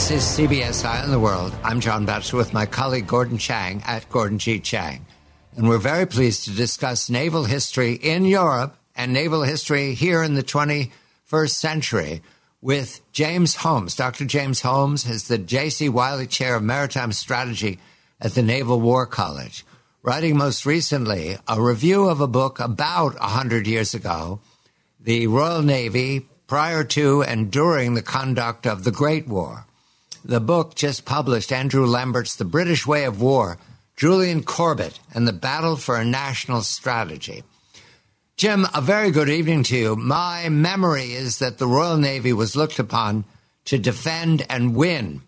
This is CBS Eye on the World. I'm John Batchelor with my colleague Gordon Chang at Gordon G. Chang. And we're very pleased to discuss naval history in Europe and naval history here in the 21st century with James Holmes. Dr. James Holmes is the J.C. Wiley Chair of Maritime Strategy at the Naval War College, writing most recently a review of a book about 100 years ago, The Royal Navy Prior to and During the Conduct of the Great War. The book just published, Andrew Lambert's The British Way of War, Julian Corbett, and the Battle for a National Strategy. Jim, a very good evening to you. My memory is that the Royal Navy was looked upon to defend England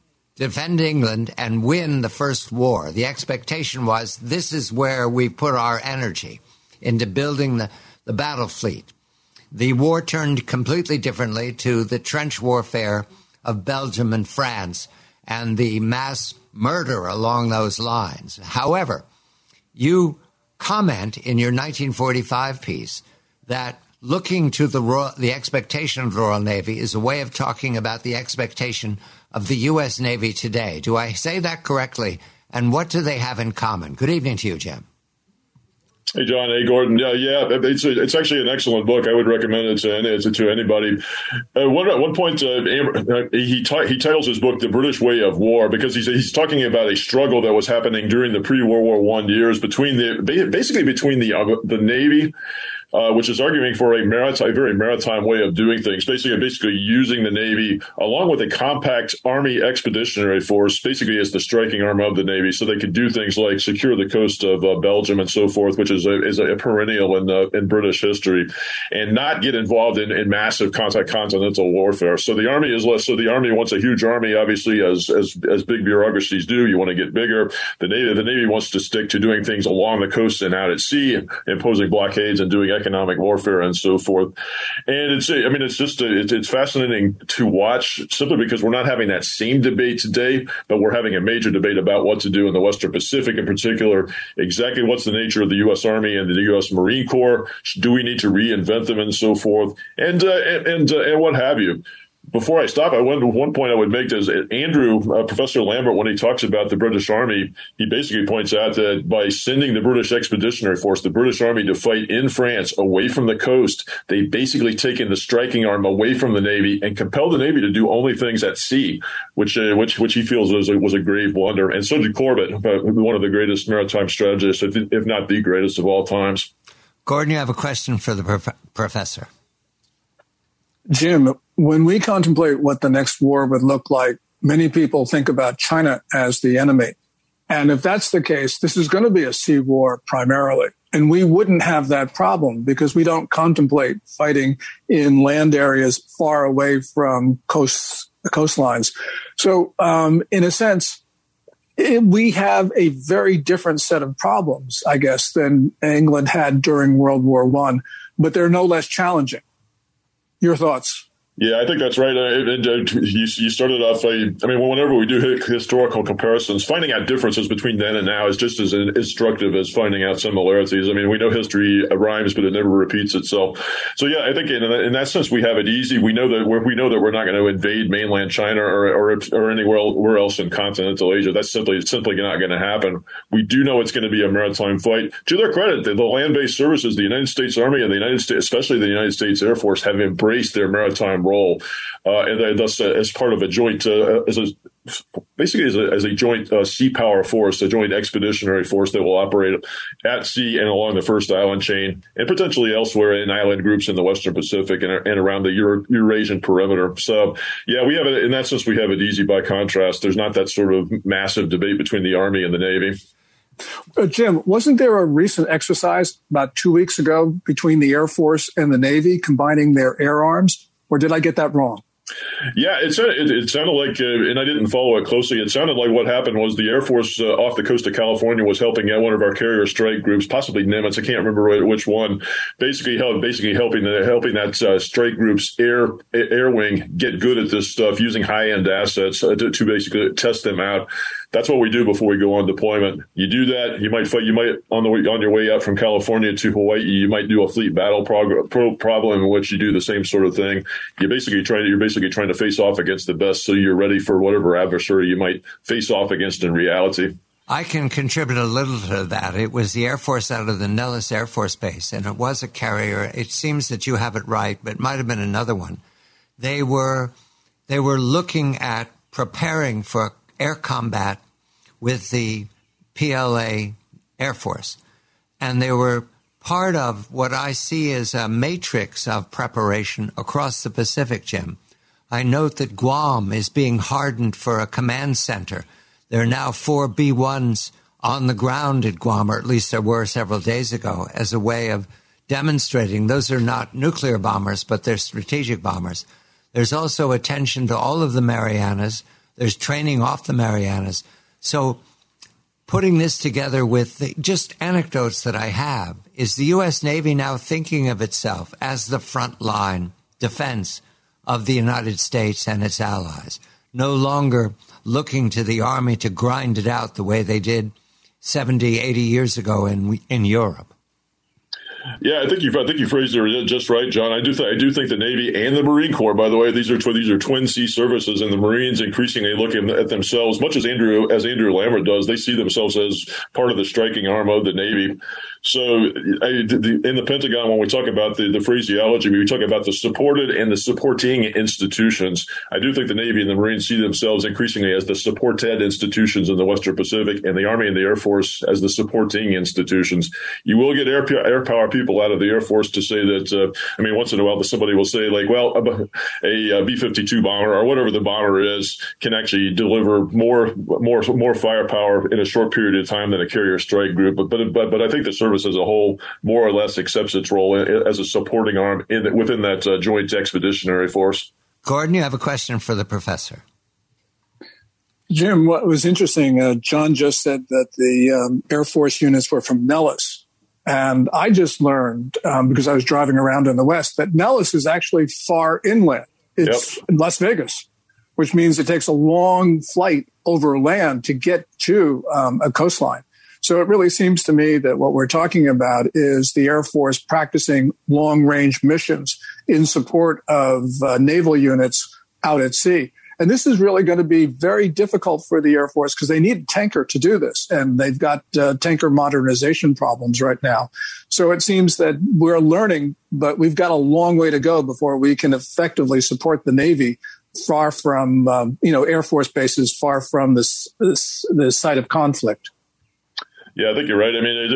and win the First War. The expectation was this is where we put our energy, into building the battle fleet. The war turned completely differently to the trench warfare of Belgium and France and the mass murder along those lines. However, you comment in your 1945 piece that looking to the expectation of the Royal Navy is a way of talking about the expectation of the U.S. Navy today. Do I say that correctly? And what do they have in common? Good evening to you, Jim. Hey, John. Hey, Gordon. Yeah, it's actually an excellent book. I would recommend it to anybody. One point, he titles his book "The British Way of War" because he's talking about a struggle that was happening during the pre-World War I years between the Navy, which is arguing for a very maritime way of doing things, basically using the Navy along with a compact Army Expeditionary Force, basically as the striking arm of the Navy, so they could do things like secure the coast of Belgium and so forth, which is a perennial in British history, and not get involved in massive continental warfare. So the Army is less. So the Army wants a huge army, obviously, as big bureaucracies do. You want to get bigger. The Navy wants to stick to doing things along the coast and out at sea, imposing blockades and doing economic warfare and so forth. And it's fascinating to watch simply because we're not having that same debate today, but we're having a major debate about what to do in the Western Pacific in particular. Exactly what's the nature of the U.S. Army and the U.S. Marine Corps? Do we need to reinvent them and so forth? And what have you? Before I stop, one point I would make is Professor Lambert, when he talks about the British Army, he basically points out that by sending the British Expeditionary Force, the British Army, to fight in France away from the coast, they basically taken the striking arm away from the Navy and compelled the Navy to do only things at sea, which he feels was a grave blunder. And so did Corbett, one of the greatest maritime strategists, if not the greatest of all times. Gordon, you have a question for the professor. Jim, when we contemplate what the next war would look like, many people think about China as the enemy. And if that's the case, this is going to be a sea war primarily. And we wouldn't have that problem because we don't contemplate fighting in land areas far away from coastlines. So in a sense, we have a very different set of problems, I guess, than England had during World War I, but they're no less challenging. Your thoughts? Yeah, I think that's right. You started off, whenever we do historical comparisons, finding out differences between then and now is just as instructive as finding out similarities. I mean, we know history rhymes, but it never repeats itself. So, yeah, I think in that sense, we have it easy. We know that we're not going to invade mainland China or anywhere else in continental Asia. That's simply not going to happen. We do know it's going to be a maritime fight. To their credit, the land-based services, the United States Army and the United States, especially the United States Air Force, have embraced their maritime role, and thus as part of a joint, as a joint sea power force, a joint expeditionary force that will operate at sea and along the first island chain, and potentially elsewhere in island groups in the Western Pacific and around the Eurasian perimeter. So, yeah, we have it in that sense. We have it easy. By contrast, there's not that sort of massive debate between the Army and the Navy. Jim, wasn't there a recent exercise about 2 weeks ago between the Air Force and the Navy combining their air arms? Or did I get that wrong? Yeah, it sounded like, and I didn't follow it closely, it sounded like what happened was the Air Force off the coast of California was helping out one of our carrier strike groups, possibly Nimitz, I can't remember which one, basically helping that strike group's air wing get good at this stuff using high-end assets to basically test them out. That's what we do before we go on deployment. You do that. You might on your way out from California to Hawaii, you might do a fleet battle problem in which you do the same sort of thing. You're basically trying to face off against the best, so you're ready for whatever adversary you might face off against in reality. I can contribute a little to that. It was the Air Force out of the Nellis Air Force Base, and it was a carrier. It seems that you have it right, but it might have been another one. They were looking at preparing for air combat with the PLA Air Force. And they were part of what I see as a matrix of preparation across the Pacific, Jim. I note that Guam is being hardened for a command center. There are now 4 B-1s on the ground at Guam, or at least there were several days ago, as a way of demonstrating those are not nuclear bombers, but they're strategic bombers. There's also attention to all of the Marianas. There's training off the Marianas. So putting this together with just anecdotes that I have, is the U.S. Navy now thinking of itself as the front line defense of the United States and its allies, no longer looking to the Army to grind it out the way they did 70, 80 years ago in Europe? Yeah, I think you phrased it just right, John. I do think the Navy and the Marine Corps, by the way, these are twin sea services, and the Marines increasingly look at themselves, much as Andrew Lambert does. They see themselves as part of the striking arm of the Navy. So in the Pentagon, when we talk about the phraseology, we talk about the supported and the supporting institutions. I do think the Navy and the Marines see themselves increasingly as the supported institutions in the Western Pacific, and the Army and the Air Force as the supporting institutions. You will get air power people out of the Air Force to say that, once in a while somebody will say, like, well, a B-52 bomber or whatever the bomber is can actually deliver more firepower in a short period of time than a carrier strike group. But I think the service as a whole more or less accepts its role as a supporting arm within that joint expeditionary force. Gordon, you have a question for the professor. Jim, what was interesting, John just said that the Air Force units were from Nellis. And I just learned, because I was driving around in the West, that Nellis is actually far inland. It's in Las Vegas, which means it takes a long flight over land to get to a coastline. So it really seems to me that what we're talking about is the Air Force practicing long-range missions in support of naval units out at sea. And this is really going to be very difficult for the Air Force because they need a tanker to do this. And they've got tanker modernization problems right now. So it seems that we're learning, but we've got a long way to go before we can effectively support the Navy far from, Air Force bases, far from the site of conflict. Yeah, I think you're right.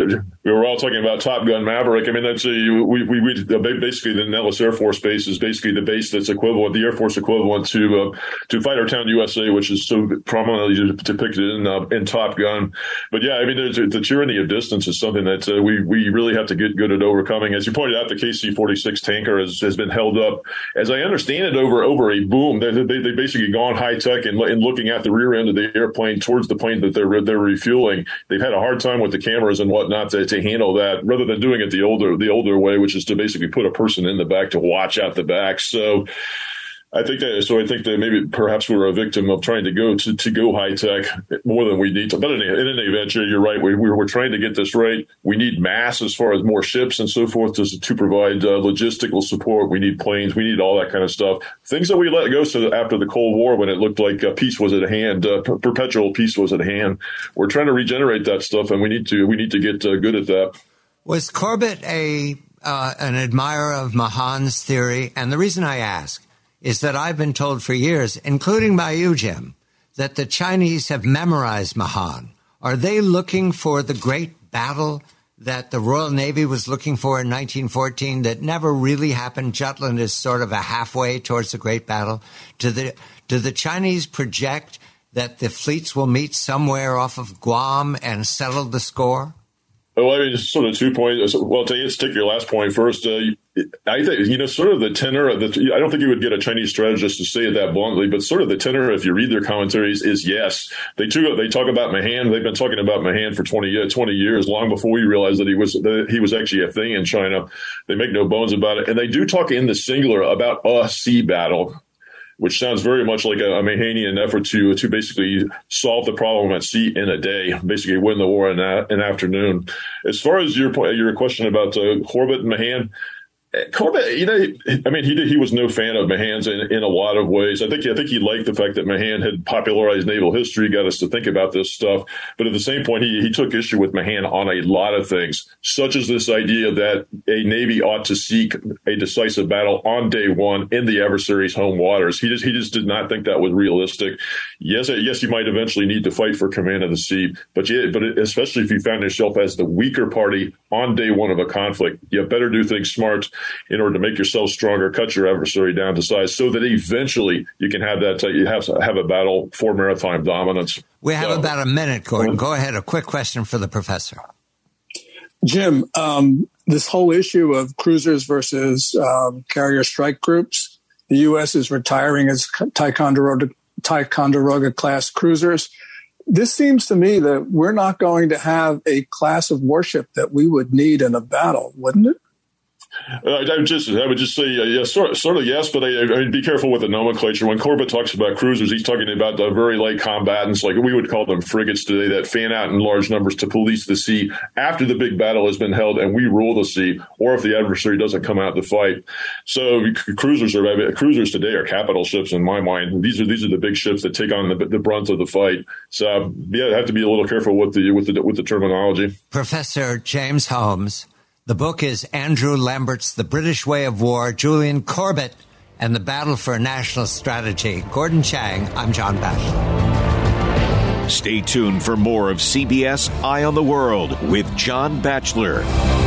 We were all talking about Top Gun Maverick. That's basically the Nellis Air Force Base is basically the base that's equivalent, the Air Force equivalent to Fightertown, USA, which is so prominently depicted in Top Gun. But yeah, the tyranny of distance is something that we really have to get good at overcoming. As you pointed out, the KC-46 tanker has been held up, as I understand it, over a boom. They basically gone high tech and looking at the rear end of the airplane towards the plane that they're refueling. They've had a hard time with the cameras and whatnot to handle that, rather than doing it the older way, which is to basically put a person in the back to watch out the back. So I think that maybe perhaps we're a victim of trying to go high tech more than we need to. But in any event, you're right. We're trying to get this right. We need mass as far as more ships and so forth to provide logistical support. We need planes. We need all that kind of stuff. Things that we let go after the Cold War, when it looked like peace was at hand, perpetual peace was at hand. We're trying to regenerate that stuff, and we need to get good at that. Was Corbett an admirer of Mahan's theory? And the reason I ask is that I've been told for years, including by you, Jim, that the Chinese have memorized Mahan. Are they looking for the great battle that the Royal Navy was looking for in 1914 that never really happened? Jutland is sort of a halfway towards the great battle. Do the Chinese project that the fleets will meet somewhere off of Guam and settle the score? Well, sort of 2 points. Well, to take your last point first, I think, sort of the tenor of I don't think you would get a Chinese strategist to say it that bluntly, but sort of the tenor, if you read their commentaries, is yes. They talk about Mahan. They've been talking about Mahan for 20 years, long before we realized that he was actually a thing in China. They make no bones about it. And they do talk in the singular about a sea battle. which sounds very much like a Mahanian effort to basically solve the problem at sea in a day, basically win the war in an afternoon. As far as your question about Corbett and Mahan, Corbett, he was no fan of Mahan's in a lot of ways. I think he liked the fact that Mahan had popularized naval history, got us to think about this stuff. But at the same point, he took issue with Mahan on a lot of things, such as this idea that a Navy ought to seek a decisive battle on day one in the adversary's home waters. He just did not think that was realistic. Yes, you might eventually need to fight for command of the sea, but especially if you found yourself as the weaker party on day one of a conflict, you better do things smart in order to make yourself stronger, cut your adversary down to size, so that eventually you can have that. You have a battle for maritime dominance. We have about a minute, Gordon. Go ahead. A quick question for the professor. Jim, this whole issue of cruisers versus carrier strike groups, the U.S. is retiring its Ticonderoga class cruisers. This seems to me that we're not going to have a class of warship that we would need in a battle, wouldn't it? I would just say, yes, sort of yes, but I mean, be careful with the nomenclature. When Corbett talks about cruisers, he's talking about the very light combatants, like we would call them frigates today, that fan out in large numbers to police the sea after the big battle has been held and we rule the sea, or if the adversary doesn't come out to fight. So cruisers today are capital ships in my mind. These are the big ships that take on the brunt of the fight. So I have to be a little careful with the terminology. Professor James Holmes. The book is Andrew Lambert's The British Way of War, Julian Corbett, and the Battle for National Strategy. Gordon Chang, I'm John Batchelor. Stay tuned for more of CBS Eye on the World with John Batchelor.